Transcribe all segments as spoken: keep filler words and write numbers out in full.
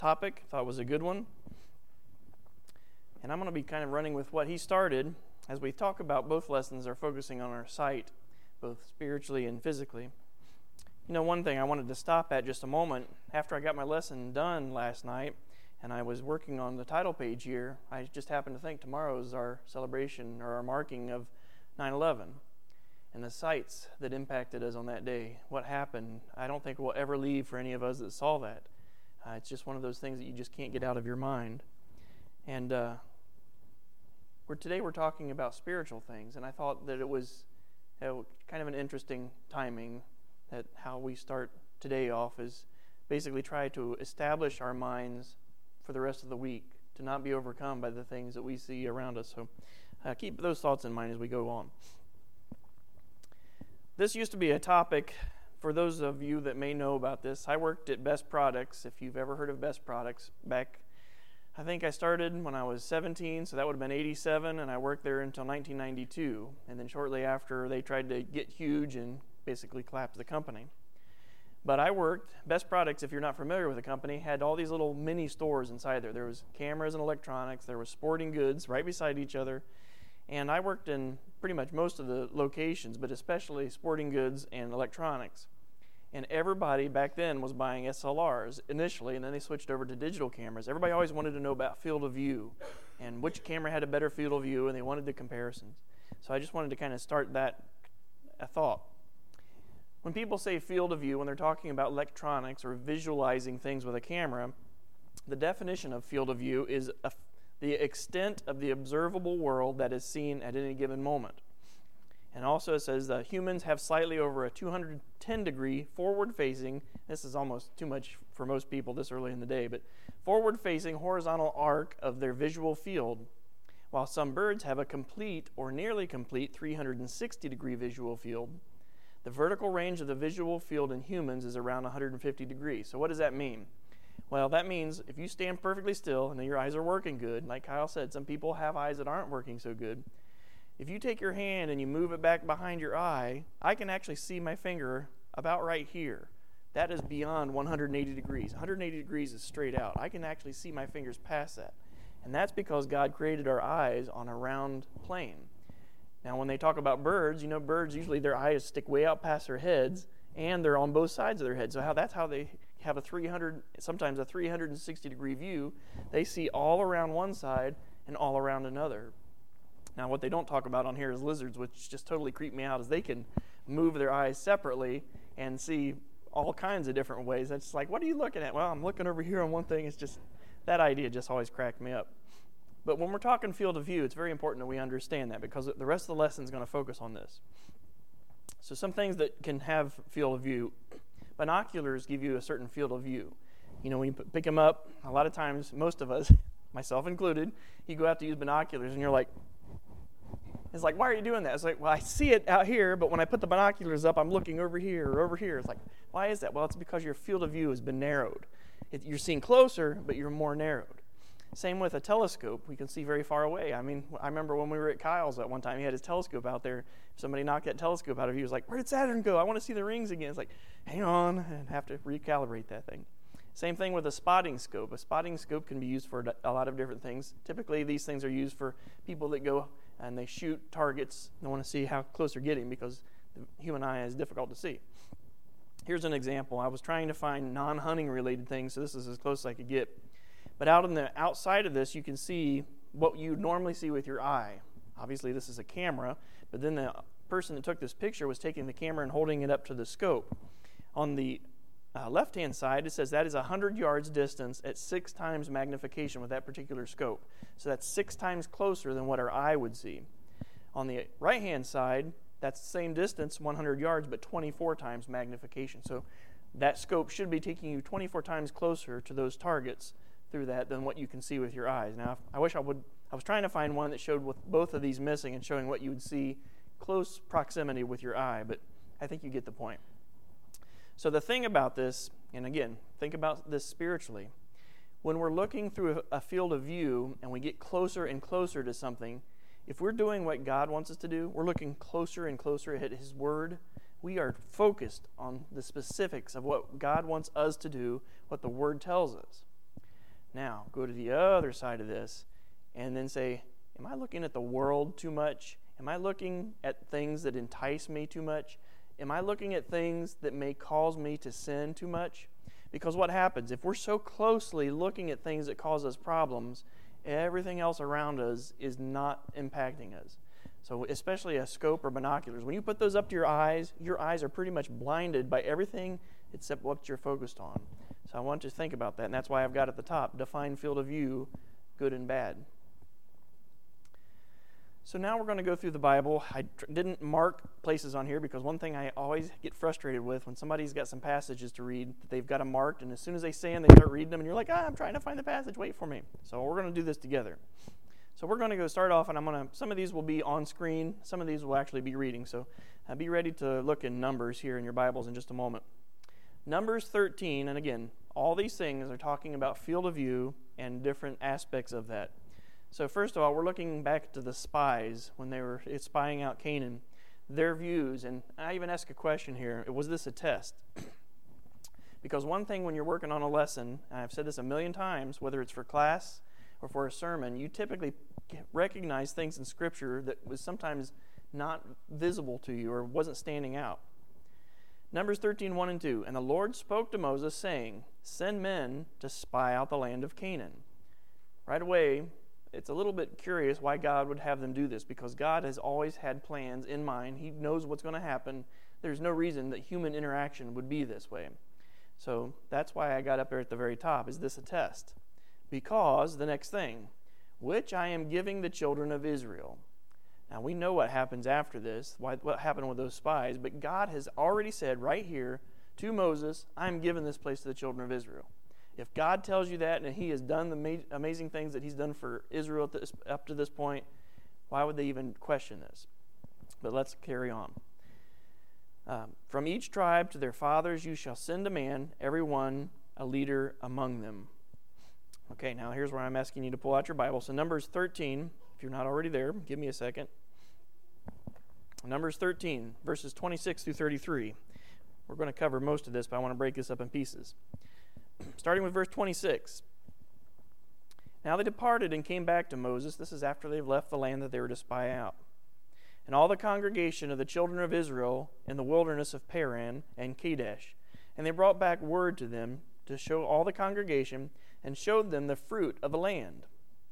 topic. Thought it was a good one. And I'm going to be kind of running with what he started as we talk about both lessons are focusing on our sight, both spiritually and physically. You know, one thing I wanted to stop at just a moment, after I got my lesson done last night and I was working on the title page here, I just happened to think tomorrow is our celebration or our marking of nine eleven and the sights that impacted us on that day. What happened, I don't think will ever leave for any of us that saw that. Uh, it's just one of those things that you just can't get out of your mind. And uh, we're, today we're talking about spiritual things, and I thought that it was uh, kind of an interesting timing that how we start today off is basically try to establish our minds for the rest of the week, to not be overcome by the things that we see around us. So uh, keep those thoughts in mind as we go on. This used to be a topic for those of you that may know about this. I worked at Best Products, if you've ever heard of Best Products, back, I think I started when I was seventeen, so that would have been eighty-seven, and I worked there until nineteen ninety-two. And then shortly after, they tried to get huge and basically collapse the company. But I worked, Best Products, if you're not familiar with the company, had all these little mini stores inside there. There was cameras and electronics, there was sporting goods right beside each other, and I worked in pretty much most of the locations, but especially sporting goods and electronics. And everybody back then was buying S L Rs initially, and then they switched over to digital cameras. Everybody always wanted to know about field of view and which camera had a better field of view, and they wanted the comparisons. So I just wanted to kind of start that a thought. When people say field of view, when they're talking about electronics or visualizing things with a camera, the definition of field of view is a, the extent of the observable world that is seen at any given moment. And also it says that humans have slightly over a two hundred ten degree forward-facing, this is almost too much for most people this early in the day, but forward-facing horizontal arc of their visual field, while some birds have a complete or nearly complete three hundred sixty degree visual field. The vertical range of the visual field in humans is around one hundred fifty degrees. So what does that mean? Well, that means if you stand perfectly still and your eyes are working good, like Kyle said, some people have eyes that aren't working so good. If you take your hand and you move it back behind your eye, I can actually see my finger about right here. That is beyond one hundred eighty degrees. one hundred eighty degrees is straight out. I can actually see my fingers past that. And that's because God created our eyes on a round plane. Now, when they talk about birds, you know, birds usually their eyes stick way out past their heads, and they're on both sides of their head. So how that's how they have a three hundred, sometimes a three hundred sixty degree view. They see all around one side and all around another. Now, what they don't talk about on here is lizards, which just totally creep me out, is they can move their eyes separately and see all kinds of different ways. That's just like, what are you looking at? Well, I'm looking over here on one thing. It's just, that idea just always cracked me up. But when we're talking field of view, it's very important that we understand that, because the rest of the lesson is going to focus on this. So some things that can have field of view. Binoculars give you a certain field of view. You know, when you pick them up, a lot of times, most of us, myself included, you go out to use binoculars and you're like, it's like, why are you doing that? It's like, well, I see it out here, but when I put the binoculars up, I'm looking over here or over here. It's like, why is that? Well, it's because your field of view has been narrowed. It, you're seeing closer, but you're more narrowed. Same with a telescope. We can see very far away. I mean, I remember when we were at Kyle's at one time, he had his telescope out there. If somebody knocked that telescope out of you, he was like, where did Saturn go? I want to see the rings again. It's like, hang on, and have to recalibrate that thing. Same thing with a spotting scope. A spotting scope can be used for a lot of different things. Typically, these things are used for people that go and they shoot targets. They want to see how close they're getting because the human eye is difficult to see. Here's an example. I was trying to find non-hunting related things, so this is as close as I could get. But out on the outside of this, you can see what you normally see with your eye. Obviously, this is a camera, but then the person that took this picture was taking the camera and holding it up to the scope. On the uh, left-hand side, it says that is one hundred yards distance at six times magnification with that particular scope. So that's six times closer than what our eye would see. On the right-hand side, that's the same distance, one hundred yards, but twenty-four times magnification. So that scope should be taking you twenty-four times closer to those targets through that than what you can see with your eyes. Now, I wish I would, I was trying to find one that showed with both of these missing and showing what you would see close proximity with your eye, but I think you get the point. So the thing about this, and again, think about this spiritually, when we're looking through a field of view and we get closer and closer to something, if we're doing what God wants us to do, we're looking closer and closer at His Word, we are focused on the specifics of what God wants us to do, what the Word tells us. Now, go to the other side of this and then say, am I looking at the world too much? Am I looking at things that entice me too much? Am I looking at things that may cause me to sin too much? Because what happens, if we're so closely looking at things that cause us problems, everything else around us is not impacting us. So especially a scope or binoculars, when you put those up to your eyes, your eyes are pretty much blinded by everything except what you're focused on. So I want you to think about that, and that's why I've got at the top, define field of view, good and bad. So now we're going to go through the Bible. I tr- didn't mark places on here because one thing I always get frustrated with when somebody's got some passages to read that they've got them marked, and as soon as they say them, they start reading them, and you're like, ah, I'm trying to find the passage, wait for me. So we're going to do this together. So we're going to go start off, and I'm going to, some of these will be on screen, some of these will actually be reading. So uh, be ready to look in Numbers here in your Bibles in just a moment. Numbers thirteen, and again, all these things are talking about field of view and different aspects of that. So first of all, we're looking back to the spies when they were spying out Canaan, their views. And I even ask a question here, was this a test? Because one thing when you're working on a lesson, and I've said this a million times, whether it's for class or for a sermon, you typically recognize things in Scripture that was sometimes not visible to you or wasn't standing out. Numbers thirteen, one and two, and the Lord spoke to Moses, saying, send men to spy out the land of Canaan. Right away, it's a little bit curious why God would have them do this, because God has always had plans in mind. He knows what's going to happen. There's no reason that human interaction would be this way. So that's why I got up there at the very top. Is this a test? Because the next thing, which I am giving the children of Israel. Now we know what happens after this, what happened with those spies, but God has already said right here to Moses, I'm giving this place to the children of Israel. If God tells you that and He has done the ma- amazing things that He's done for Israel at this, up to this point, why would they even question this? But let's carry on. Um, From each tribe to their fathers you shall send a man, every one a leader among them. Okay, now here's where I'm asking you to pull out your Bible. So Numbers thirteen, if you're not already there, give me a second. Numbers thirteen, verses twenty-six through thirty-three. We're going to cover most of this, but I want to break this up in pieces. Starting with verse twenty-six. Now they departed and came back to Moses. This is after they've left the land that they were to spy out. And all the congregation of the children of Israel in the wilderness of Paran and Kadesh. And they brought back word to them to show all the congregation and showed them the fruit of the land.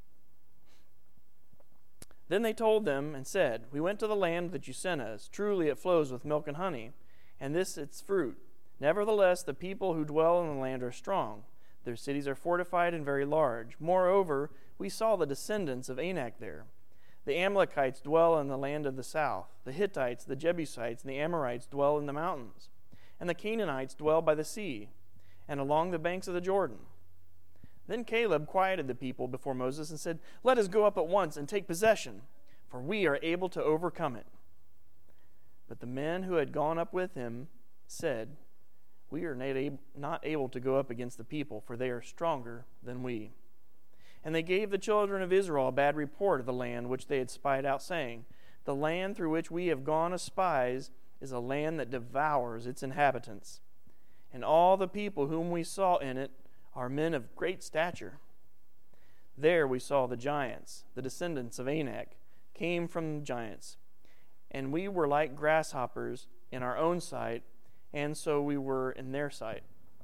Then they told them and said, we went to the land that you sent us. Truly it flows with milk and honey, and this its fruit. Nevertheless, the people who dwell in the land are strong. Their cities are fortified and very large. Moreover, we saw the descendants of Anak there. The Amalekites dwell in the land of the south. The Hittites, the Jebusites, and the Amorites dwell in the mountains. And the Canaanites dwell by the sea and along the banks of the Jordan. Then Caleb quieted the people before Moses and said, let us go up at once and take possession, for we are able to overcome it. But the men who had gone up with him said, we are not able to go up against the people, for they are stronger than we. And they gave the children of Israel a bad report of the land which they had spied out, saying, the land through which we have gone as spies is a land that devours its inhabitants. And all the people whom we saw in it are men of great stature. There we saw the giants, the descendants of Anak, came from giants. And we were like grasshoppers in our own sight, and so we were in their sight.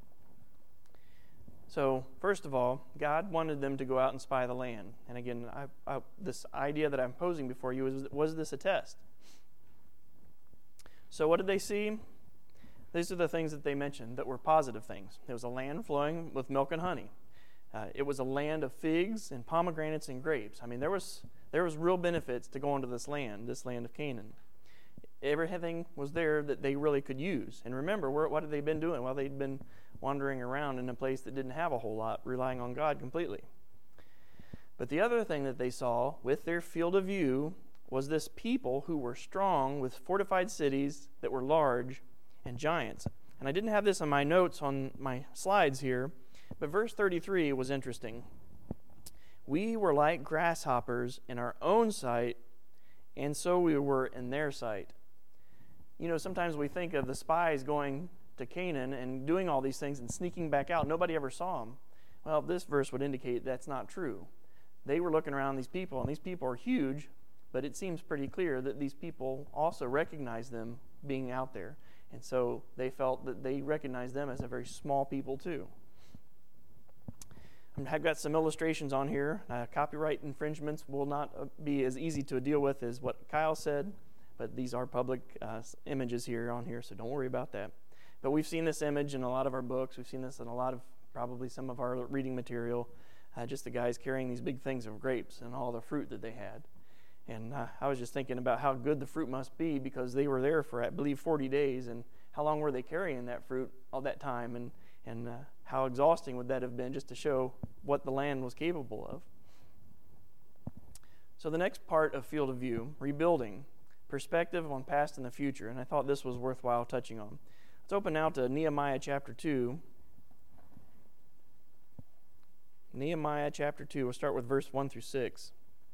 So, first of all, God wanted them to go out and spy the land. And again, I, I, this idea that I'm posing before you is, was this a test? So what did they see? These are the things that they mentioned that were positive things. It was a land flowing with milk and honey. Uh, it was a land of figs and pomegranates and grapes. I mean, there was there was real benefits to going to this land, this land of Canaan. Everything was there that they really could use. And remember, where, what had they been doing? Well, they'd been wandering around in a place that didn't have a whole lot, relying on God completely. But the other thing that they saw with their field of view was this people who were strong with fortified cities that were large and giants. And I didn't have this on my notes on my slides here, but verse thirty-three was interesting. We were like grasshoppers in our own sight, and so we were in their sight. You know, sometimes we think of the spies going to Canaan and doing all these things and sneaking back out. Nobody ever saw them. Well, this verse would indicate that's not true. They were looking around these people, and these people are huge, but it seems pretty clear that these people also recognize them being out there. And so they felt that they recognized them as a very small people too. I've got some illustrations on here. Uh, copyright infringements will not be as easy to deal with as what Kyle said, but these are public uh, images here on here, so don't worry about that. But we've seen this image in a lot of our books. We've seen this in a lot of, probably some of our reading material, uh, just the guys carrying these big things of grapes and all the fruit that they had. And uh, I was just thinking about how good the fruit must be, because they were there for, I believe, forty days, and how long were they carrying that fruit all that time, and, and uh, how exhausting would that have been, just to show what the land was capable of. So the next part of field of view, rebuilding, perspective on past and the future, and I thought this was worthwhile touching on. Let's open now to Nehemiah chapter two. Nehemiah chapter two, we'll start with verse one through six.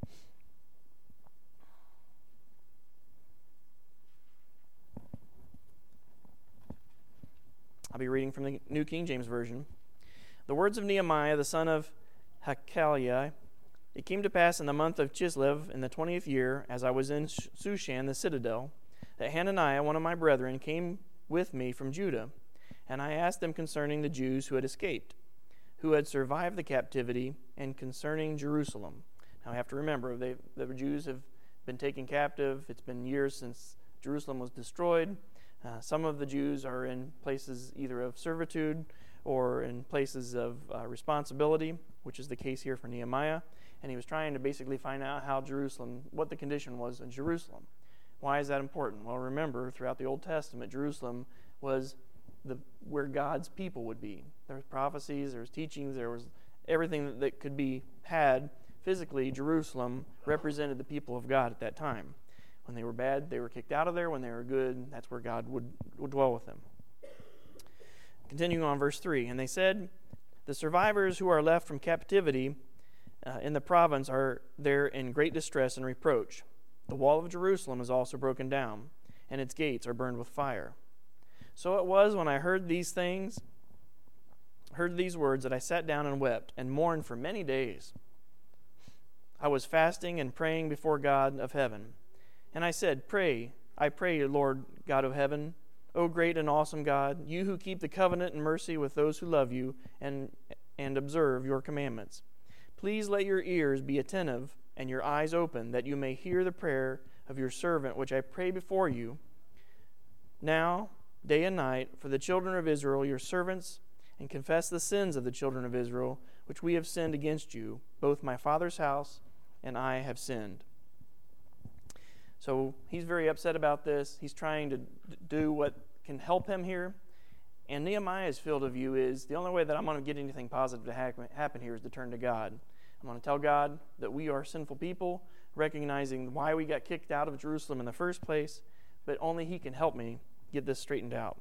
I'll be reading from the New King James Version. The words of Nehemiah, the son of Hakaliah. It came to pass in the month of Chislev, in the twentieth year, as I was in Shushan, the citadel, that Hananiah, one of my brethren, came with me from Judah. And I asked them concerning the Jews who had escaped, who had survived the captivity, and concerning Jerusalem. Now, I have to remember, they, the Jews have been taken captive. It's been years since Jerusalem was destroyed. Uh, some of the Jews are in places either of servitude or in places of uh, responsibility, which is the case here for Nehemiah. And he was trying to basically find out how Jerusalem, what the condition was in Jerusalem. Why is that important? Well, remember, throughout the Old Testament, Jerusalem was the where God's people would be. There was prophecies, there was teachings, there was everything that, that could be had. Physically, Jerusalem represented the people of God at that time. When they were bad, they were kicked out of there. When they were good, that's where God would, would dwell with them. Continuing on verse three, and they said, the survivors who are left from captivity uh, in the province are there in great distress and reproach. The wall of Jerusalem is also broken down, and its gates are burned with fire. So it was when I heard these things, heard these words, that I sat down and wept and mourned for many days. I was fasting and praying before God of heaven. And I said, Pray, I pray, Lord God of heaven, O great and awesome God, you who keep the covenant and mercy with those who love you and, and observe your commandments. Please let your ears be attentive and your eyes open, that you may hear the prayer of your servant, which I pray before you now, day and night, for the children of Israel, your servants, and confess the sins of the children of Israel, which we have sinned against you. Both my father's house and I have sinned. So he's very upset about this. He's trying to do what can help him here. And Nehemiah's field of view is, the only way that I'm going to get anything positive to happen here is to turn to God. I'm going to tell God that we are sinful people, recognizing why we got kicked out of Jerusalem in the first place, but only He can help me get this straightened out.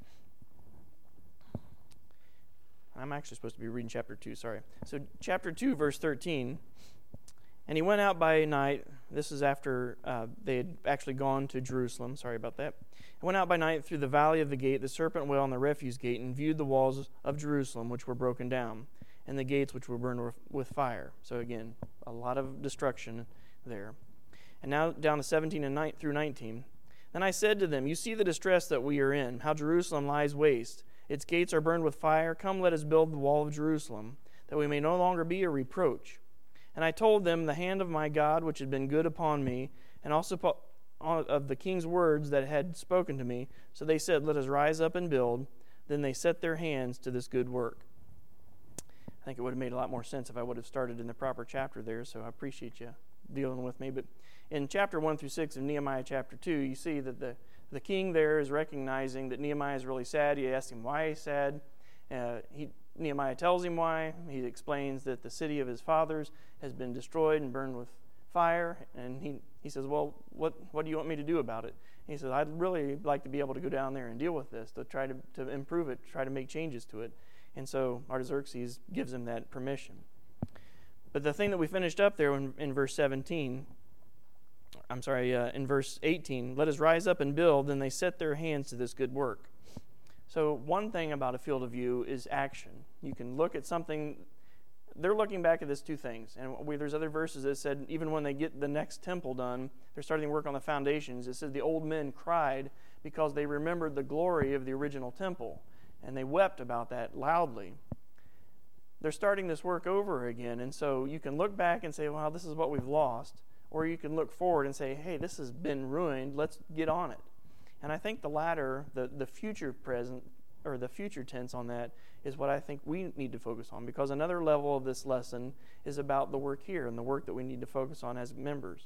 I'm actually supposed to be reading chapter two, sorry. So chapter two, verse thirteen, and he went out by night. This is after uh, they had actually gone to Jerusalem. Sorry about that. He went out by night through the valley of the gate, the serpent well, and the refuse gate, and viewed the walls of Jerusalem, which were broken down, and the gates which were burned with fire. So again, a lot of destruction there. And now down to seventeen and nine through nineteen. Then I said to them, You see the distress that we are in, how Jerusalem lies waste. Its gates are burned with fire. Come, let us build the wall of Jerusalem, that we may no longer be a reproach. And I told them the hand of my God, which had been good upon me, and also of the king's words that had spoken to me. So they said, Let us rise up and build. Then they set their hands to this good work. I think it would have made a lot more sense if I would have started in the proper chapter there, so I appreciate you dealing with me. But in chapter one through six of Nehemiah chapter two, you see that the, the king there is recognizing that Nehemiah is really sad. He asks him why he's sad. Uh, he Nehemiah tells him why. He explains that the city of his fathers has been destroyed and burned with fire. And he, he says, well, what, what do you want me to do about it? And he says, I'd really like to be able to go down there and deal with this, to try to, to improve it, try to make changes to it. And so Artaxerxes gives him that permission. But the thing that we finished up there in, in verse seventeen, I'm sorry, uh, in verse eighteen, let us rise up and build, and they set their hands to this good work. So one thing about a field of view is action. You can look at something they're looking back at this two things. And we, there's other verses that said even when they get the next temple done, they're starting to work on the foundations. It says the old men cried because they remembered the glory of the original temple. And they wept about that loudly. They're starting this work over again. And so you can look back and say, well, this is what we've lost. Or you can look forward and say, hey, this has been ruined. Let's get on it. And I think the latter, the, the future present, or the future tense on that, is what I think we need to focus on, because another level of this lesson is about the work here and the work that we need to focus on as members.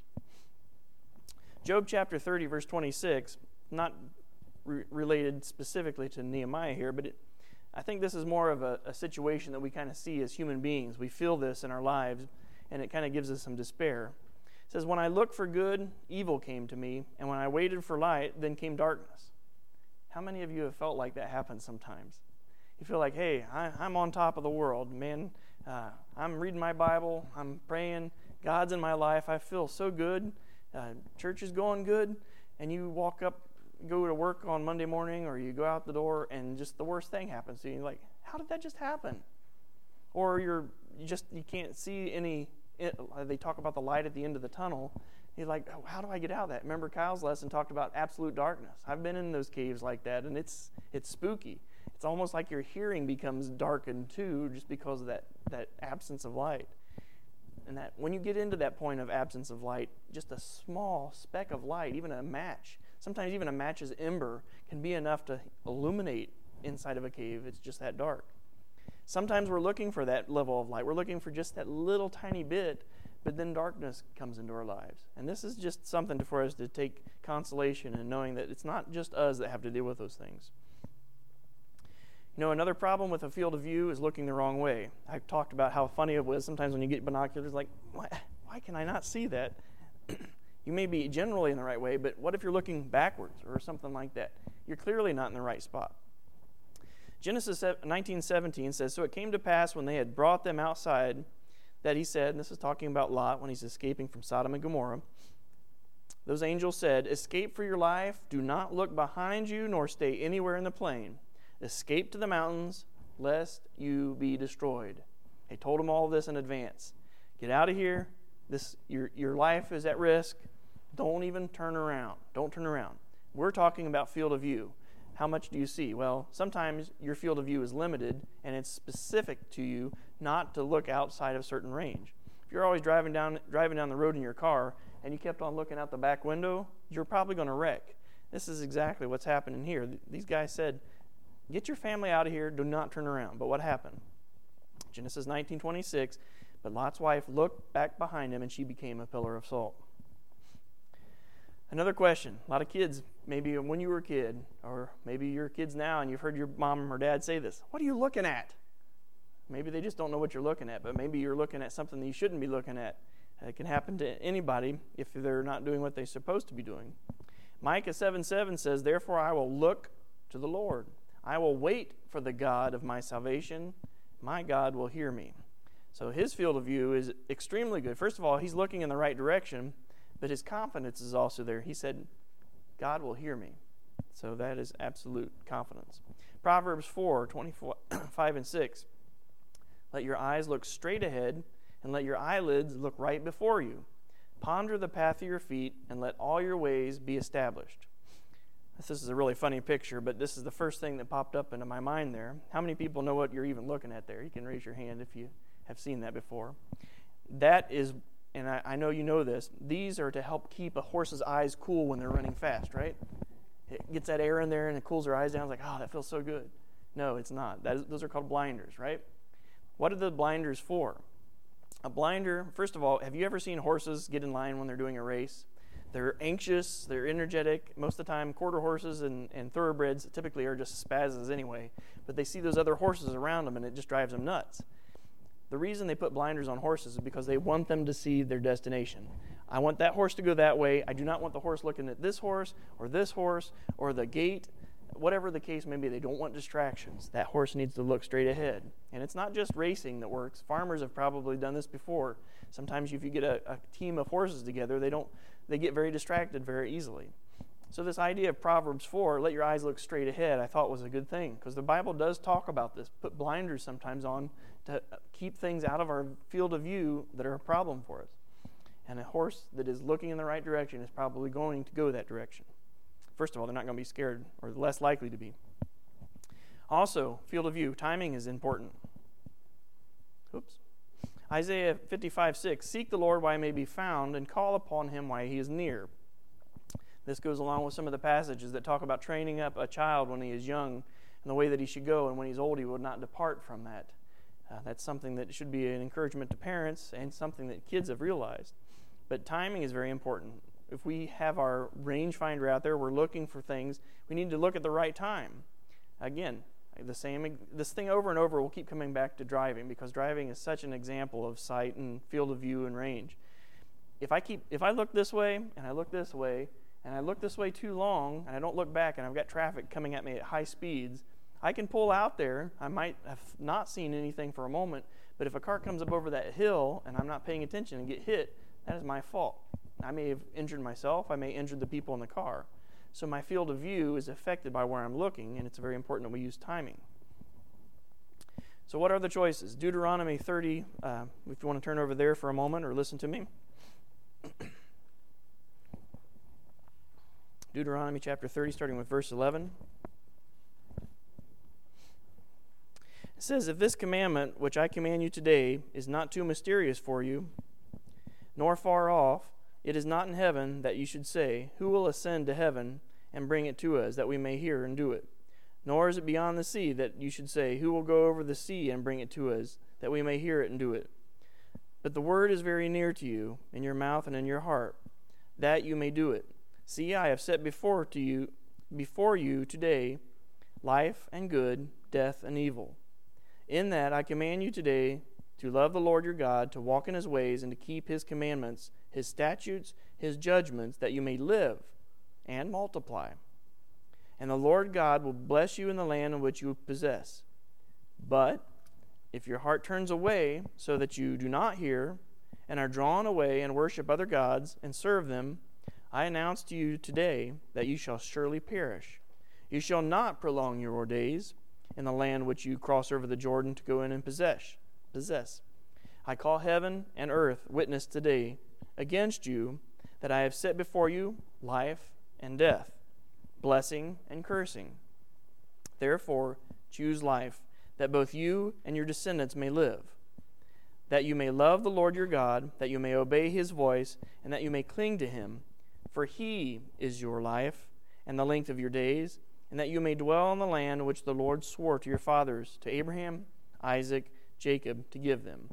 Job chapter thirty, verse twenty-six, not re- related specifically to Nehemiah here, but it, I think this is more of a, a situation that we kind of see as human beings. We feel this in our lives, and it kind of gives us some despair. It says, when I looked for good, evil came to me, and when I waited for light, then came darkness. How many of you have felt like that happens sometimes? You feel like, hey, I, I'm on top of the world, man. Uh, I'm reading my Bible. I'm praying. God's in my life. I feel so good. Uh, church is going good. And you walk up, go to work on Monday morning, or you go out the door, and just the worst thing happens to you. You're like, how did that just happen? Or you're you just you can't see any. It, they talk about the light at the end of the tunnel. You're like, oh, how do I get out of that? Remember Kyle's lesson talked about absolute darkness. I've been in those caves like that, and it's it's spooky. It's almost like your hearing becomes darkened too, just because of that, that absence of light. And that when you get into that point of absence of light, just a small speck of light, even a match, sometimes even a match's ember can be enough to illuminate inside of a cave. It's just that dark. Sometimes we're looking for that level of light. We're looking for just that little tiny bit, but then darkness comes into our lives. And this is just something for us to take consolation in knowing that it's not just us that have to deal with those things. You know, another problem with a field of view is looking the wrong way. I've talked about how funny it was sometimes when you get binoculars, like, why, why can I not see that? You may be generally in the right way, but what if you're looking backwards or something like that? You're clearly not in the right spot. Genesis nineteen seventeen says, so it came to pass when they had brought them outside that he said, and this is talking about Lot when he's escaping from Sodom and Gomorrah, those angels said, escape for your life, do not look behind you nor stay anywhere in the plain. Escape to the mountains, lest you be destroyed. They told him all of this in advance. Get out of here. This your your life is at risk. Don't even turn around. Don't turn around. We're talking about field of view. How much do you see? Well, sometimes your field of view is limited, and it's specific to you not to look outside of a certain range. If you're always driving down driving down the road in your car and you kept on looking out the back window, you're probably going to wreck. This is exactly what's happening here. These guys said, get your family out of here. Do not turn around. But what happened? Genesis nineteen twenty-six, but Lot's wife looked back behind him, and she became a pillar of salt. Another question. A lot of kids, maybe when you were a kid, or maybe you're kids now, and you've heard your mom or dad say this. What are you looking at? Maybe they just don't know what you're looking at, but maybe you're looking at something that you shouldn't be looking at. It can happen to anybody if they're not doing what they're supposed to be doing. Micah seven seven says, therefore I will look to the Lord. I will wait for the God of my salvation. My God will hear me. So his field of view is extremely good. First of all, he's looking in the right direction, but his confidence is also there. He said, God will hear me. So that is absolute confidence. Proverbs four, twenty-five and six. Let your eyes look straight ahead, and let your eyelids look right before you. Ponder the path of your feet, and let all your ways be established. This is a really funny picture, but this is the first thing that popped up into my mind there. How many people know what you're even looking at there? You can raise your hand if you have seen that before. That is, and I, I know you know this, these are to help keep a horse's eyes cool when they're running fast, right? It gets that air in there and it cools their eyes down. It's like, oh, that feels so good. No, it's not. That is, those are called blinders, right? What are the blinders for? A blinder, first of all, have you ever seen horses get in line when they're doing a race? They're anxious, they're energetic. Most of the time, quarter horses and, and thoroughbreds typically are just spazzes anyway. But they see those other horses around them, and it just drives them nuts. The reason they put blinders on horses is because they want them to see their destination. I want that horse to go that way. I do not want the horse looking at this horse or this horse or the gate. Whatever the case may be, they don't want distractions. That horse needs to look straight ahead. And it's not just racing that works. Farmers have probably done this before. Sometimes if you get a, a team of horses together, they don't they get very distracted very easily. So this idea of Proverbs four, let your eyes look straight ahead, I thought was a good thing, because the Bible does talk about this, put blinders sometimes on to keep things out of our field of view that are a problem for us. And a horse that is looking in the right direction is probably going to go that direction. First of all, they're not going to be scared, or less likely to be. Also, field of view, timing is important. Oops. Isaiah fifty-five six, seek the Lord while he may be found, and call upon him while he is near. This goes along with some of the passages that talk about training up a child when he is young and the way that he should go, and when he's old he will not depart from that. Uh, that's something that should be an encouragement to parents and something that kids have realized. But timing is very important. If we have our rangefinder out there, we're looking for things, we need to look at the right time. Again, the same this thing over and over will keep coming back to driving, because driving is such an example of sight and field of view and range. If I keep if I look this way and I look this way and I look this way too long and I don't look back and I've got traffic coming at me at high speeds, I can pull out there. I might have not seen anything for a moment, but if a car comes up over that hill and I'm not paying attention and get hit, that is my fault. I may have injured myself. I may have injured the people in the car. So my field of view is affected by where I'm looking, and it's very important that we use timing. So what are the choices? Deuteronomy thirty, uh, if you want to turn over there for a moment or listen to me. Deuteronomy chapter thirty, starting with verse eleven. It says, if this commandment which I command you today is not too mysterious for you, nor far off, it is not in heaven that you should say, who will ascend to heaven and bring it to us, that we may hear and do it? Nor is it beyond the sea that you should say, who will go over the sea and bring it to us, that we may hear it and do it? But the word is very near to you, in your mouth and in your heart, that you may do it. See, I have set before to you, before you today life and good, death and evil. In that I command you today to love the Lord your God, to walk in his ways, and to keep his commandments, his statutes, his judgments, that you may live and multiply. And the Lord God will bless you in the land in which you possess. But if your heart turns away so that you do not hear, and are drawn away and worship other gods and serve them, I announce to you today that you shall surely perish. You shall not prolong your days in the land which you cross over the Jordan to go in and possess. possess. I call heaven and earth witness today against you that I have set before you life and death, blessing and cursing. Therefore, choose life, that both you and your descendants may live, that you may love the Lord your God, that you may obey his voice, and that you may cling to him. For he is your life and the length of your days, and that you may dwell in the land which the Lord swore to your fathers, to Abraham, Isaac, Jacob, to give them.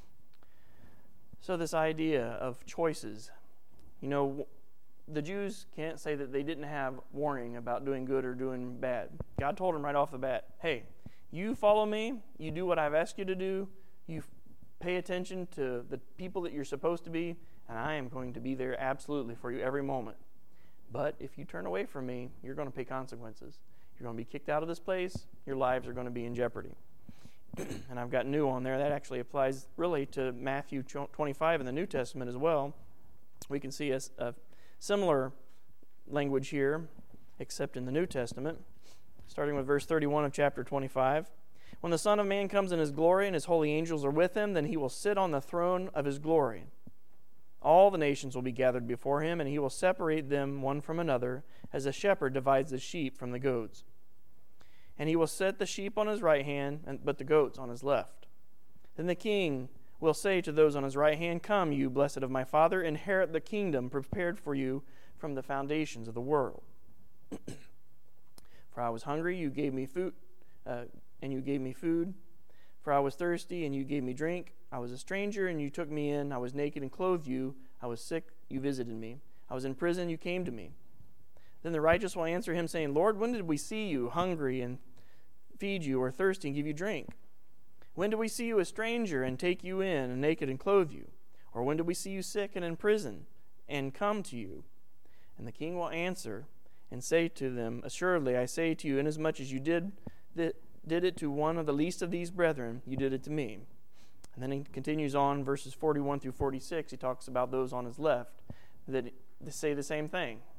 So this idea of choices, you know, the Jews can't say that they didn't have warning about doing good or doing bad. God told them right off the bat, hey, you follow me, you do what I've asked you to do, you pay attention to the people that you're supposed to be, and I am going to be there absolutely for you every moment. But if you turn away from me, you're going to pay consequences. You're going to be kicked out of this place. Your lives are going to be in jeopardy. And I've got new on there. That actually applies really to Matthew twenty-five in the New Testament as well. We can see a, a similar language here, except in the New Testament. Starting with verse thirty-one of chapter twenty-five. When the Son of Man comes in his glory and his holy angels are with him, then he will sit on the throne of his glory. All the nations will be gathered before him, and he will separate them one from another, as a shepherd divides the sheep from the goats. And he will set the sheep on his right hand, but the goats on his left. Then the king will say to those on his right hand, come, you blessed of my Father, inherit the kingdom prepared for you from the foundations of the world. For I was hungry, you gave me food, uh, and you gave me food. For I was thirsty, and you gave me drink. I was a stranger, and you took me in. I was naked and clothed you. I was sick, you visited me. I was in prison, you came to me. Then the righteous will answer him, saying, Lord, when did we see you hungry and feed you, or thirsty and give you drink? When did we see you a stranger and take you in, and naked and clothe you? Or when did we see you sick and in prison and come to you? And the king will answer and say to them, assuredly, I say to you, inasmuch as you did, th- did it to one of the least of these brethren, you did it to me. And then he continues on, verses forty-one through forty-six. He talks about those on his left that say the same thing.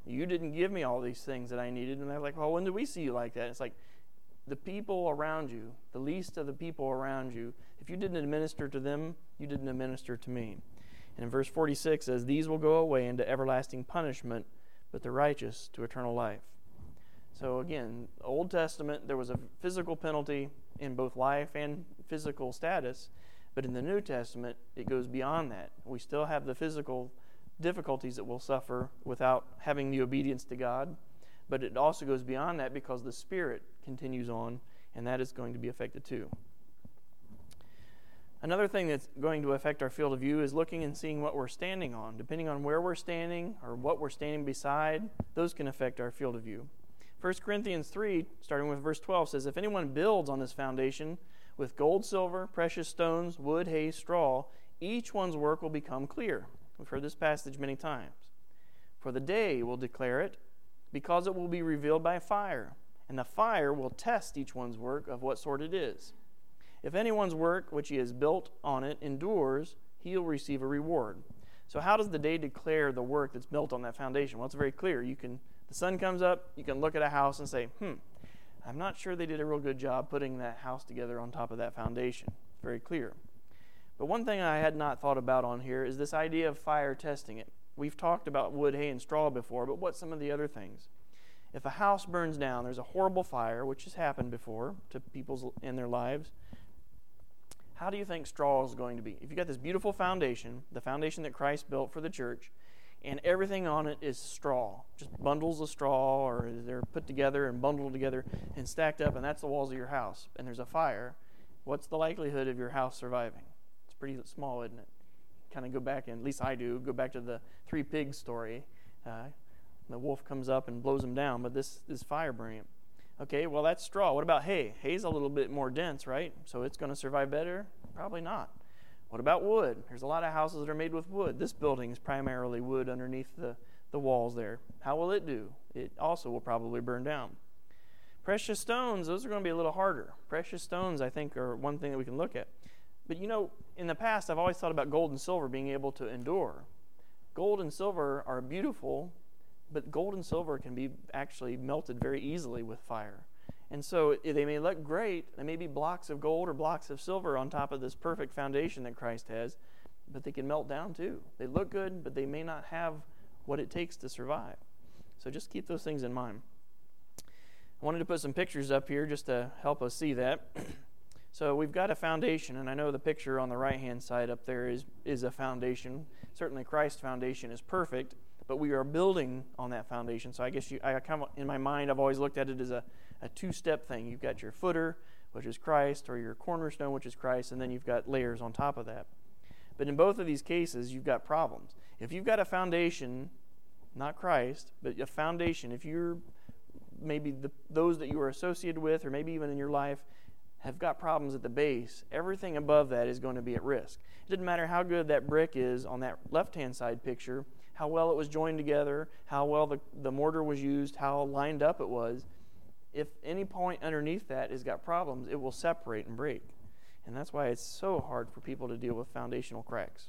You didn't give me all these things that I needed. And they're like, well, when did we see you like that? It's like the people around you, the least of the people around you, if you didn't administer to them, you didn't administer to me. And in verse forty-six says, these will go away into everlasting punishment, but the righteous to eternal life. So again, Old Testament, there was a physical penalty in both life and physical status, but in the New Testament, it goes beyond that. We still have the physical difficulties that we'll suffer without having the obedience to God, but it also goes beyond that because the Spirit continues on, and that is going to be affected too. Another thing that's going to affect our field of view is looking and seeing what we're standing on. Depending on where we're standing or what we're standing beside, those can affect our field of view. First Corinthians three, starting with verse twelve, says, if anyone builds on this foundation with gold, silver, precious stones, wood, hay, straw, each one's work will become clear. We've heard this passage many times. For the day will declare it, because it will be revealed by fire, and the fire will test each one's work of what sort it is. If anyone's work which he has built on it endures, he'll receive a reward. So how does the day declare the work that's built on that foundation? Well, it's very clear. You can, the sun comes up, you can look at a house and say, hmm, I'm not sure they did a real good job putting that house together on top of that foundation. It's very clear. But one thing I had not thought about on here is this idea of fire testing it. We've talked about wood, hay, and straw before, but what's some of the other things? If a house burns down, there's a horrible fire, which has happened before to people in their lives. How do you think straw is going to be? If you've got this beautiful foundation, the foundation that Christ built for the church, and everything on it is straw, just bundles of straw, or they're put together and bundled together and stacked up, and that's the walls of your house, and there's a fire, what's the likelihood of your house surviving? It's pretty small, isn't it? Kind of go back, and at least I do, go back to the three pigs story. Uh, the wolf comes up and blows them down, but this is fire burning it. Okay, well, that's straw. What about hay? Hay's a little bit more dense, right? So it's going to survive better? Probably not. What about wood? There's a lot of houses that are made with wood. This building is primarily wood underneath the, the walls there. How will it do? It also will probably burn down. Precious stones, those are going to be a little harder. Precious stones, I think, are one thing that we can look at. But, you know, in the past, I've always thought about gold and silver being able to endure. Gold and silver are beautiful, but gold and silver can be actually melted very easily with fire. And so they may look great. They may be blocks of gold or blocks of silver on top of this perfect foundation that Christ has, but they can melt down too. They look good, but they may not have what it takes to survive. So just keep those things in mind. I wanted to put some pictures up here just to help us see that. So we've got a foundation, and I know the picture on the right-hand side up there is, is a foundation. Certainly Christ's foundation is perfect, but we are building on that foundation. So I guess you, I kind of, in my mind, I've always looked at it as a, a two-step thing. You've got your footer, which is Christ, or your cornerstone, which is Christ, and then you've got layers on top of that. But in both of these cases, you've got problems. If you've got a foundation, not Christ, but a foundation, if you're maybe the, those that you are associated with, or maybe even in your life, have got problems at the base, everything above that is going to be at risk. It doesn't matter how good that brick is on that left-hand side picture, how well it was joined together, how well the, the mortar was used, how lined up it was. If any point underneath that has got problems, it will separate and break. And that's why it's so hard for people to deal with foundational cracks.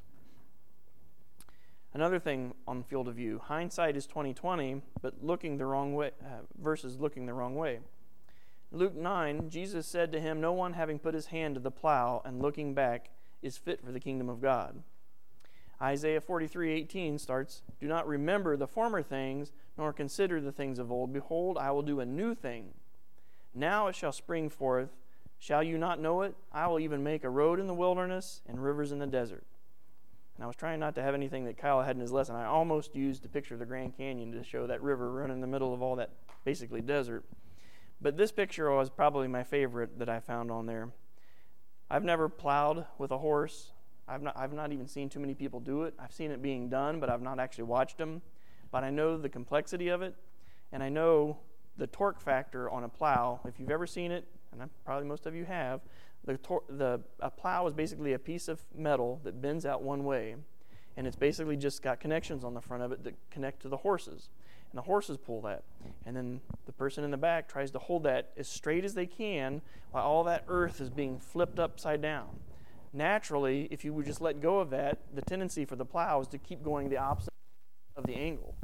Another thing on the field of view, hindsight is twenty twenty, but looking the wrong way uh, versus looking the wrong way. Luke nine, Jesus said to him, "No one having put his hand to the plow and looking back is fit for the kingdom of God." Isaiah forty-three eighteen starts, "Do not remember the former things, nor consider the things of old. Behold, I will do a new thing. Now it shall spring forth. Shall you not know it? I will even make a road in the wilderness and rivers in the desert." And I was trying not to have anything that Kyle had in his lesson. I almost used a picture of the Grand Canyon to show that river running in the middle of all that basically desert. But this picture was probably my favorite that I found on there. I've never plowed with a horse. I've not, I've not even seen too many people do it. I've seen it being done, but I've not actually watched them. But I know the complexity of it, and I know the torque factor on a plow. If you've ever seen it, and probably most of you have, the, tor- the a plow is basically a piece of metal that bends out one way, and it's basically just got connections on the front of it that connect to the horses. And the horses pull that. And then the person in the back tries to hold that as straight as they can while all that earth is being flipped upside down. Naturally, if you would just let go of that, the tendency for the plow is to keep going the opposite of the angle of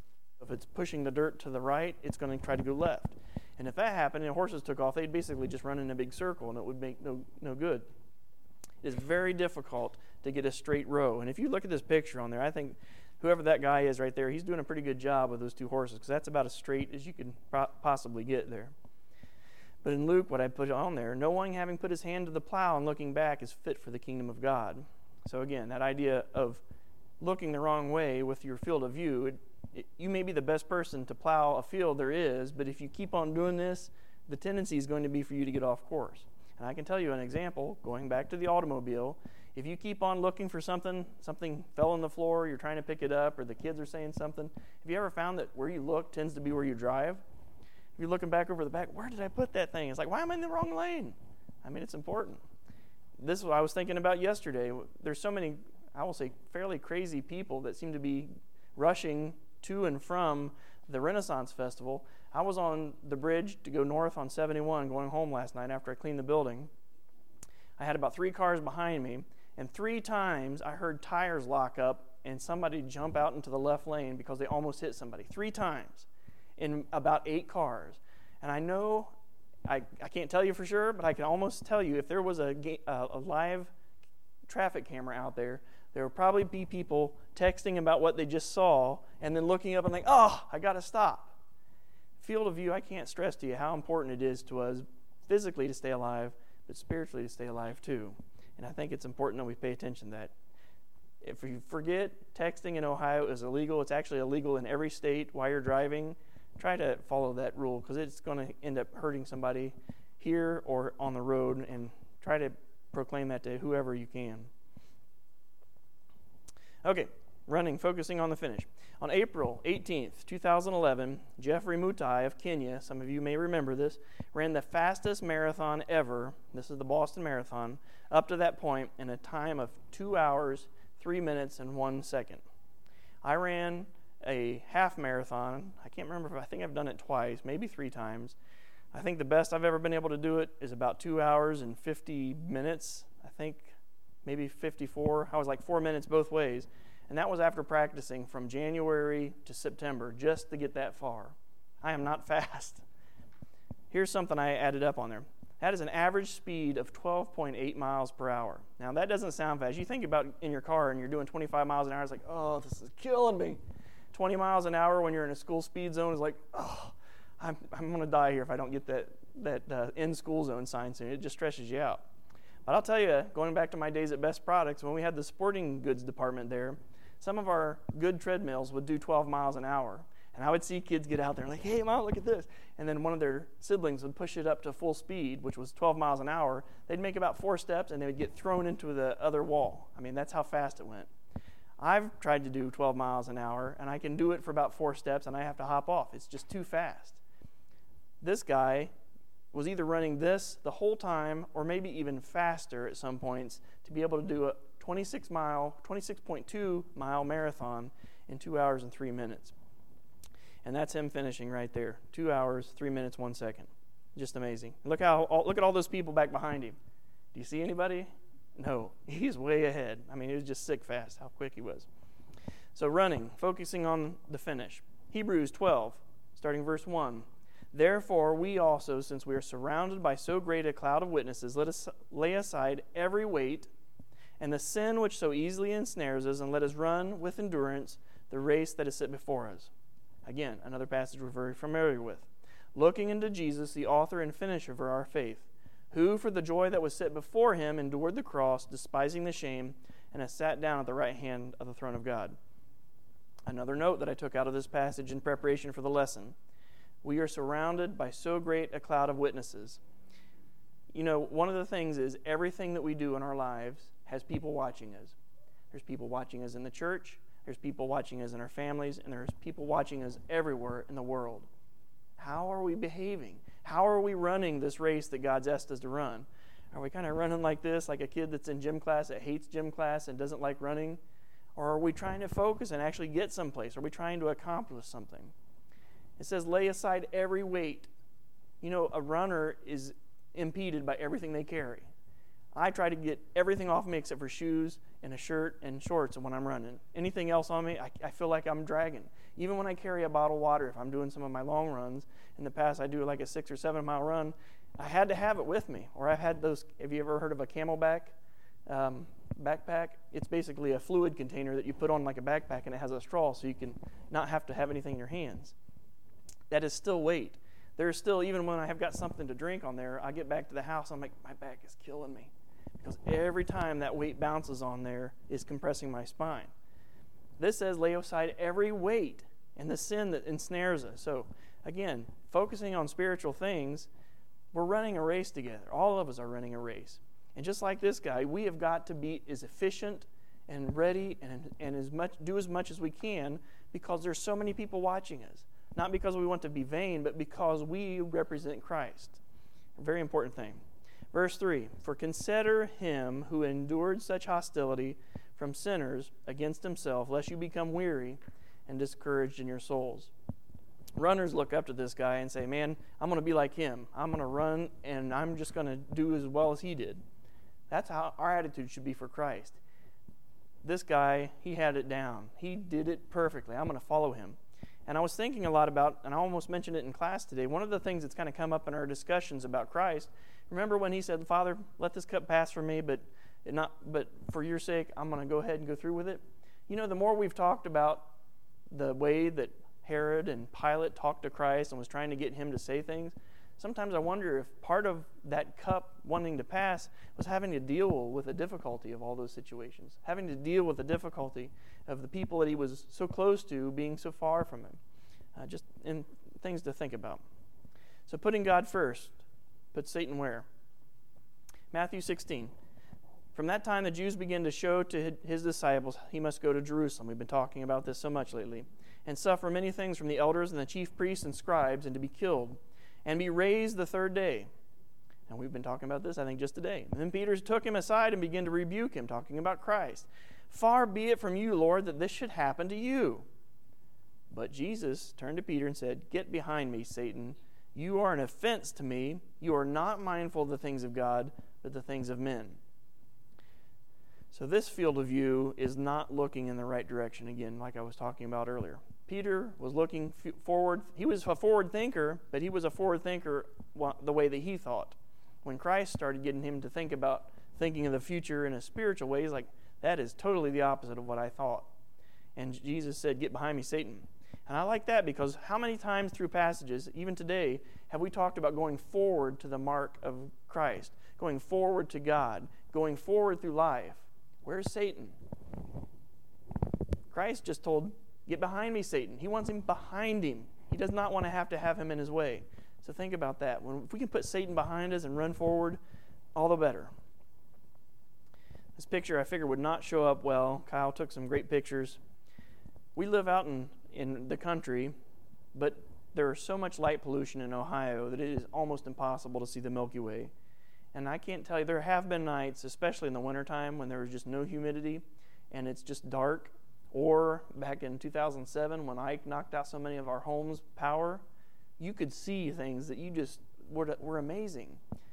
If it's pushing the dirt to the right, it's going to try to go left. And if that happened and horses took off, they'd basically just run in a big circle, and it would make no, no good. It is very difficult to get a straight row. And if you look at this picture on there, I think whoever that guy is right there, he's doing a pretty good job with those two horses, because that's about as straight as you can pro- possibly get there. But in Luke, what I put on there, no one having put his hand to the plow and looking back is fit for the kingdom of God. So again, that idea of looking the wrong way with your field of view, it, it, you may be the best person to plow a field there is, but if you keep on doing this, the tendency is going to be for you to get off course. And I can tell you an example, going back to the automobile, if you keep on looking for something, something fell on the floor, you're trying to pick it up, or the kids are saying something, have you ever found that where you look tends to be where you drive? If you're looking back over the back, where did I put that thing? It's like, why am I in the wrong lane? I mean, it's important. This is what I was thinking about yesterday. There's so many, I will say, fairly crazy people that seem to be rushing to and from the Renaissance Festival. I was on the bridge to go north on seventy-one going home last night after I cleaned the building. I had about three cars behind me, and three times I heard tires lock up and somebody jump out into the left lane because they almost hit somebody. Three times in about eight cars. And I know, I, I can't tell you for sure, but I can almost tell you if there was a, a, a live traffic camera out there, there would probably be people texting about what they just saw and then looking up and like, oh, I got to stop. Field of view, I can't stress to you how important it is to us physically to stay alive, but spiritually to stay alive too. And I think it's important that we pay attention to that. If you forget, texting in Ohio is illegal. It's actually illegal in every state while you're driving. Try to follow that rule, because it's going to end up hurting somebody here or on the road, and try to proclaim that to whoever you can. Okay, running, focusing on the finish. On April eighteenth, twenty eleven, Jeffrey Mutai of Kenya, some of you may remember this, ran the fastest marathon ever. This is the Boston Marathon, up to that point in a time of two hours, three minutes, and one second. I ran a half marathon. I can't remember if I think I've done it twice, maybe three times. I think the best I've ever been able to do it is about two hours and fifty minutes. I think maybe fifty-four. I was like four minutes both ways. And that was after practicing from January to September just to get that far. I am not fast. Here's something I added up on there. That is an average speed of twelve point eight miles per hour. Now, that doesn't sound fast. You think about in your car and you're doing twenty-five miles an hour, it's like, oh, this is killing me. twenty miles an hour when you're in a school speed zone is like, oh, I'm, I'm going to die here if I don't get that, that uh, in school zone sign soon. It just stresses you out. But I'll tell you, going back to my days at Best Products, when we had the sporting goods department there, some of our good treadmills would do twelve miles an hour. And I would see kids get out there like, hey, Mom, look at this. And then one of their siblings would push it up to full speed, which was twelve miles an hour. They'd make about four steps, and they would get thrown into the other wall. I mean, that's how fast it went. I've tried to do twelve miles an hour, and I can do it for about four steps, and I have to hop off. It's just too fast. This guy was either running this the whole time or maybe even faster at some points to be able to do a twenty-six mile, twenty-six point two mile marathon in two hours and three minutes. And that's him finishing right there. Two hours, three minutes, one second. Just amazing. Look how all, look at all those people back behind him. Do you see anybody? No, he's way ahead. I mean, he was just sick fast how quick he was. So running, focusing on the finish. Hebrews twelve, starting verse one. Therefore, we also, since we are surrounded by so great a cloud of witnesses, let us lay aside every weight and the sin which so easily ensnares us, and let us run with endurance the race that is set before us. Again, another passage we're very familiar with. Looking into Jesus, the author and finisher of our faith, who for the joy that was set before him endured the cross, despising the shame, and has sat down at the right hand of the throne of God. Another note that I took out of this passage in preparation for the lesson. We are surrounded by so great a cloud of witnesses. You know, one of the things is everything that we do in our lives has people watching us. There's people watching us in the church, there's people watching us in our families, and there's people watching us everywhere in the world. How are we behaving? How are we running this race that God's asked us to run? Are we kind of running like this, like a kid that's in gym class that hates gym class and doesn't like running? Or are we trying to focus and actually get someplace? Are we trying to accomplish something? It says, lay aside every weight. You know, a runner is impeded by everything they carry. I try to get everything off me except for shoes and a shirt and shorts when I'm running. Anything else on me, I, I feel like I'm dragging. Even when I carry a bottle of water, if I'm doing some of my long runs, in the past I do like a six or seven mile run, I had to have it with me. Or I've had those, have you ever heard of a Camelback um, backpack? It's basically a fluid container that you put on like a backpack, and it has a straw so you can not have to have anything in your hands. That is still weight. There's still, even when I have got something to drink on there, I get back to the house, I'm like, my back is killing me. Because every time that weight bounces on there is compressing my spine. This says lay aside every weight and the sin that ensnares us. So again, focusing on spiritual things, we're running a race together. All of us are running a race. And just like this guy, we have got to be as efficient and ready and, and as much do as much as we can, because there's so many people watching us. Not because we want to be vain, but because we represent Christ. A very important thing. Verse three, for consider him who endured such hostility from sinners against himself, lest you become weary and discouraged in your souls. Runners look up to this guy and say, man, I'm going to be like him. I'm going to run, and I'm just going to do as well as he did. That's how our attitude should be for Christ. This guy, he had it down. He did it perfectly. I'm going to follow him. And I was thinking a lot about, and I almost mentioned it in class today, one of the things that's kind of come up in our discussions about Christ, remember when he said, Father, let this cup pass from me, but it not, but for your sake, I'm going to go ahead and go through with it? You know, the more we've talked about the way that Herod and Pilate talked to Christ and was trying to get him to say things, sometimes I wonder if part of that cup wanting to pass was having to deal with the difficulty of all those situations, having to deal with the difficulty of the people that he was so close to being so far from him. Uh, just in things to think about. So putting God first puts Satan where? Matthew sixteen. From that time the Jews began to show to his disciples he must go to Jerusalem. We've been talking about this so much lately. And suffer many things from the elders and the chief priests and scribes, and to be killed, and be raised the third day. And we've been talking about this, I think, just today. And then Peter took him aside and began to rebuke him, talking about Christ. Far be it from you, Lord, that this should happen to you. But Jesus turned to Peter and said, get behind me, Satan. You are an offense to me. You are not mindful of the things of God, but the things of men. So this field of view is not looking in the right direction, again, like I was talking about earlier. Peter was looking forward. He was a forward thinker, but he was a forward thinker the way that he thought. When Christ started getting him to think about thinking of the future in a spiritual way, he's like, that is totally the opposite of what I thought. And Jesus said, get behind me, Satan. And I like that because how many times through passages, even today, have we talked about going forward to the mark of Christ, going forward to God, going forward through life? Where's Satan? Christ just told, get behind me, Satan. He wants him behind him. He does not want to have to have him in his way. So think about that. When, if we can put Satan behind us and run forward, all the better. This picture I figured would not show up well. Kyle took some great pictures. We live out in, in the country, but there is so much light pollution in Ohio that it is almost impossible to see the Milky Way. And I can't tell you, there have been nights, especially in the wintertime, when there was just no humidity and it's just dark. Or back in two thousand seven, when Ike knocked out so many of our homes' power, you could see things that you just were, were amazing.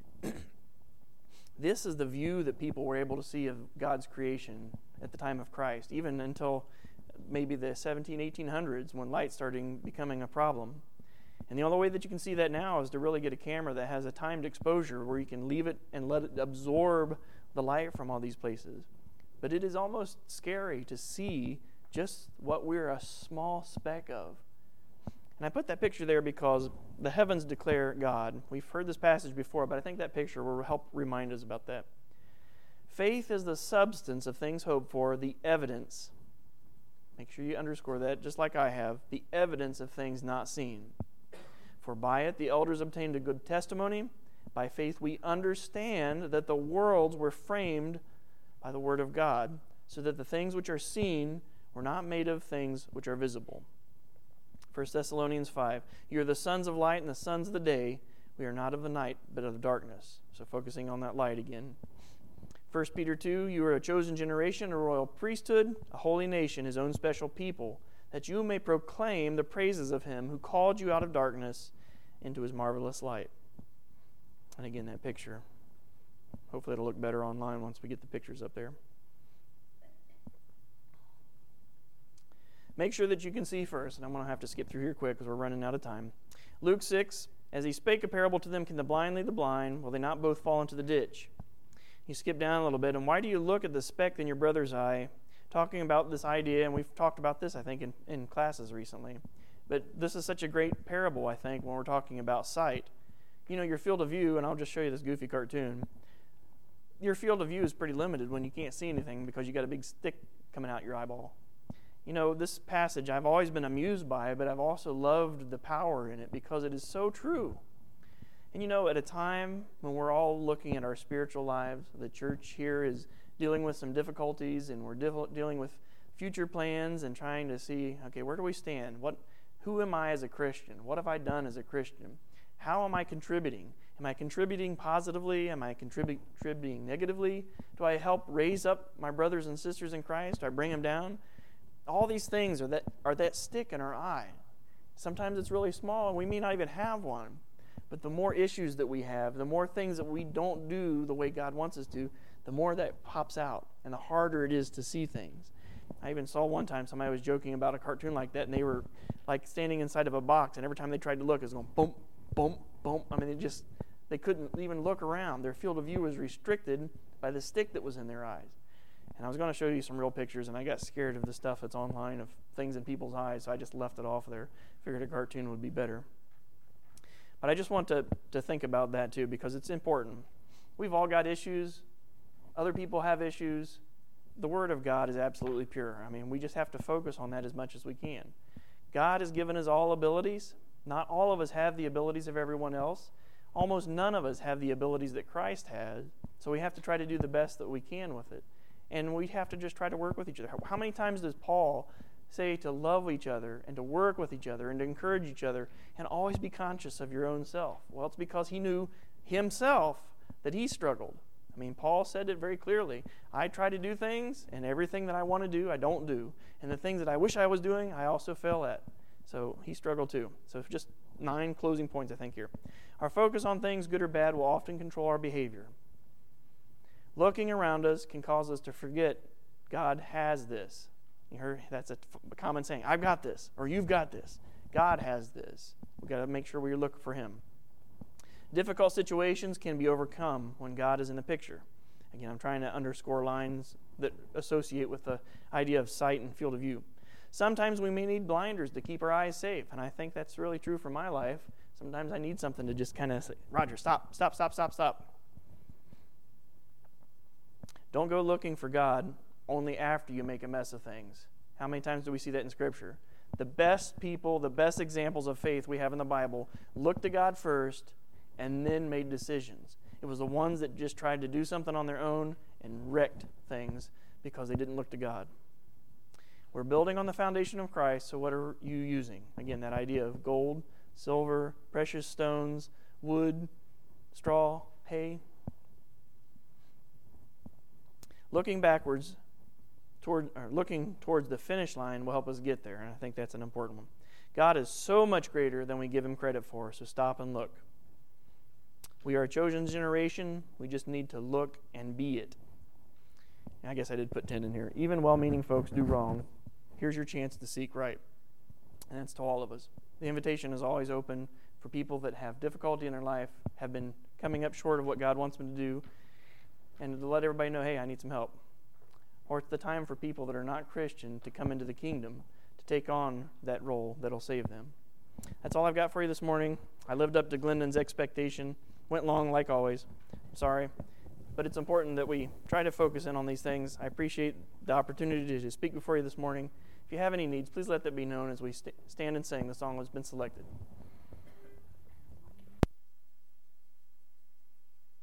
This is the view that people were able to see of God's creation at the time of Christ, even until maybe the seventeen, eighteen hundreds when light started becoming a problem. And the only way that you can see that now is to really get a camera that has a timed exposure where you can leave it and let it absorb the light from all these places. But it is almost scary to see just what we're a small speck of. And I put that picture there because the heavens declare God. We've heard this passage before, but I think that picture will help remind us about that. Faith is the substance of things hoped for, the evidence. Make sure you underscore that, just like I have. The evidence of things not seen. For by it the elders obtained a good testimony. By faith we understand that the worlds were framed by the word of God, so that the things which are seen were not made of things which are visible. First Thessalonians five, you are the sons of light and the sons of the day. We are not of the night, but of the darkness. So focusing on that light again. First Peter two, you are a chosen generation, a royal priesthood, a holy nation, his own special people, that you may proclaim the praises of him who called you out of darkness into his marvelous light. And again, that picture. Hopefully it'll look better online once we get the pictures up there. Make sure that you can see first, and I'm going to have to skip through here quick because we're running out of time. Luke six, as he spake a parable to them, can the blind lead the blind? Will they not both fall into the ditch? You skip down a little bit, and why do you look at the speck in your brother's eye? Talking about this idea, and we've talked about this, I think, in, in classes recently. But this is such a great parable, I think, when we're talking about sight. You know, your field of view, and I'll just show you this goofy cartoon. Your field of view is pretty limited when you can't see anything because you got a big stick coming out your eyeball. You know, this passage I've always been amused by, but I've also loved the power in it because it is so true. And you know, at a time when we're all looking at our spiritual lives, the church here is dealing with some difficulties, and we're de- dealing with future plans and trying to see, okay, where do we stand? What, who am I as a Christian? What have I done as a Christian? How am I contributing? Am I contributing positively? Am I contribu- contributing negatively? Do I help raise up my brothers and sisters in Christ? Do I bring them down? All these things are that are that stick in our eye. Sometimes it's really small and we may not even have one. But the more issues that we have, the more things that we don't do the way God wants us to, the more that pops out and the harder it is to see things. I even saw one time somebody was joking about a cartoon like that, and they were like standing inside of a box, and every time they tried to look, it was going boom, boom, boom. I mean, they just, they couldn't even look around. Their field of view was restricted by the stick that was in their eyes. And I was going to show you some real pictures, and I got scared of the stuff that's online of things in people's eyes, so I just left it off there. Figured a cartoon would be better. But I just want to, to think about that too, because it's important. We've all got issues. Other people have issues. The Word of God is absolutely pure. I mean, we just have to focus on that as much as we can. God has given us all abilities. Not all of us have the abilities of everyone else. Almost none of us have the abilities that Christ has. So we have to try to do the best that we can with it. And we have to just try to work with each other. How many times does Paul say to love each other and to work with each other and to encourage each other and always be conscious of your own self? Well, it's because he knew himself that he struggled. I mean, Paul said it very clearly. I try to do things, and everything that I want to do, I don't do. And the things that I wish I was doing, I also fail at. So he struggled too. So just nine closing points, I think, here. Our focus on things, good or bad, will often control our behavior. Looking around us can cause us to forget God has this. You heard that's a common saying. I've got this, or you've got this. God has this. We've got to make sure we look for Him. Difficult situations can be overcome when God is in the picture. Again, I'm trying to underscore lines that associate with the idea of sight and field of view. Sometimes we may need blinders to keep our eyes safe, and I think that's really true for my life. Sometimes I need something to just kind of say, Roger, stop, stop, stop, stop, stop. Don't go looking for God only after you make a mess of things. How many times do we see that in Scripture? The best people, the best examples of faith we have in the Bible looked to God first and then made decisions. It was the ones that just tried to do something on their own and wrecked things because they didn't look to God. We're building on the foundation of Christ, so what are you using? Again, that idea of gold, silver, precious stones, wood, straw, hay. Looking backwards, toward, or looking towards the finish line will help us get there, and I think that's an important one. God is so much greater than we give Him credit for, so stop and look. We are a chosen generation. We just need to look and be it. And I guess I did put ten in here. Even well-meaning folks do wrong. Here's your chance to seek right. And that's to all of us. The invitation is always open for people that have difficulty in their life, have been coming up short of what God wants them to do, and to let everybody know, hey, I need some help. Or it's the time for people that are not Christian to come into the kingdom, to take on that role that'll save them. That's all I've got for you this morning. I lived up to Glendon's expectation. Went long like always. I'm sorry. But it's important that we try to focus in on these things. I appreciate the opportunity to speak before you this morning. If you have any needs, please let that be known as we st- stand and sing the song that's been selected.